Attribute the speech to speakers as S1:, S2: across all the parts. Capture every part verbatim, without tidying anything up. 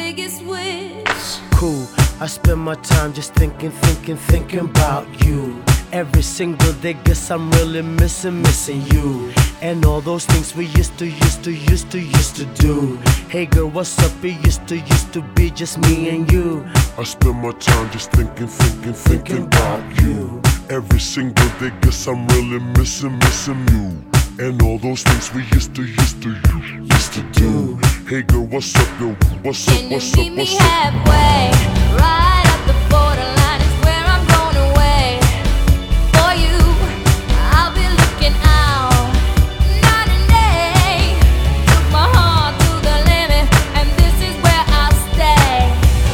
S1: biggest wish.
S2: Cool, I spend my time just thinking, thinking, thinking about you. Every single day, guess I'm really missing, missing you. And all those things we used to, used to, used to, used to do. Hey girl, what's up? It used to, used to be just me and you.
S3: I spend my time just thinking, thinking, thinking about you. Every single day, guess I'm really missing, missing you. And all those things we used to, used to, used to do. Hey girl, what's up, yo? What's up,
S1: Can you
S3: what's
S1: meet
S3: up,
S1: me
S3: what's up?
S1: halfway? Right up the borderline is where I'm going away. For you, I'll be looking out night and day. Took my heart to the limit, and this is where I'll stay.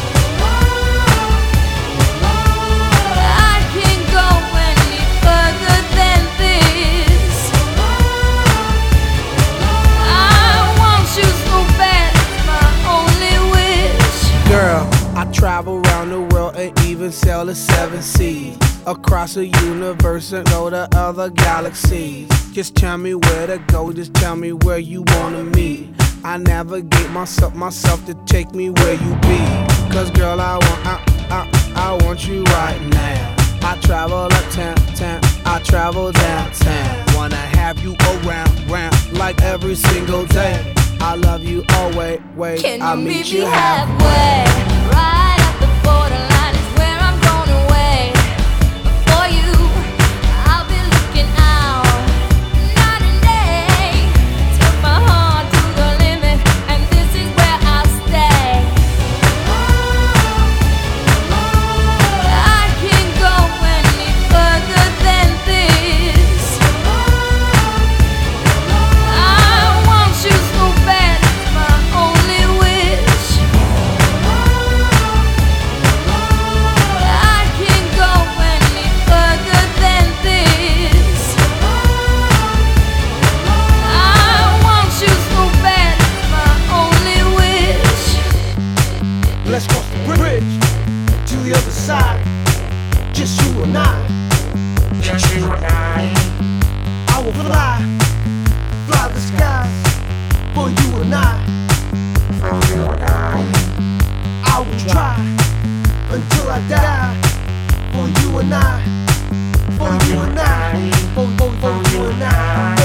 S1: I can't go any further than this. I want you so bad, it's my only wish.
S4: Girl, I travel around the world and even sail the seven seas. Across the universe and go to other galaxies. Just tell me where to go, just tell me where you wanna meet. I navigate myself, myself to take me where you be. Cause girl, I want, I, I, I want you right now. I travel uptown, town, I travel downtown. Wanna have you around, round, like every single day. I love you always, wait,
S1: Can
S4: I'll
S1: you
S4: meet
S1: meet
S4: you
S1: me
S4: halfway.
S1: halfway? Right up the borderline is where I'm going away. For you, I'll be looking out night and day. Took my heart to the limit, and this is where I'll stay. I can't go any further than this. I want you so bad, it's my only wish. I can't go any further than this. I want you so bad, it's my only wish.
S5: Let's cross the bridge to the other side. Just you and I. Just you and I. I will fly, fly the skies for you and I. For you and I. I will try until I die for you and I. For you and I. For, for, for you and I.